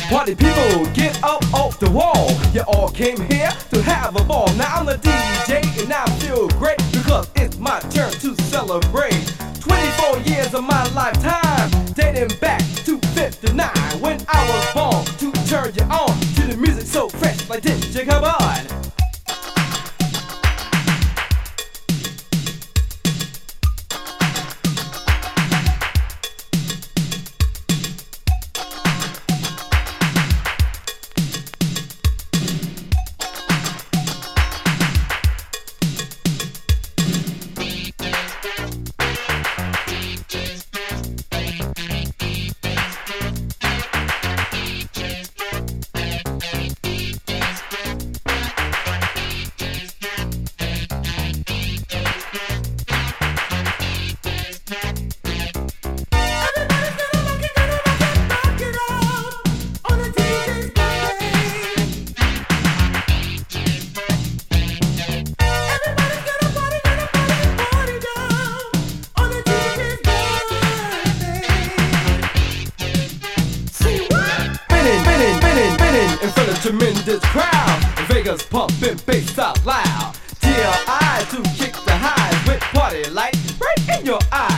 Party people, get up off the wall. You all came here to have a ball. Now I'm the DJ and I feel great because it's my turn to celebrate. 24 years of my lifetime, dating back to 59, when I was born to turn you on to the music so fresh like this. Come on. In front of tremendous crowd, Vegas pumping bass out loud. TLI to kick the highs with party lights right in your eyes.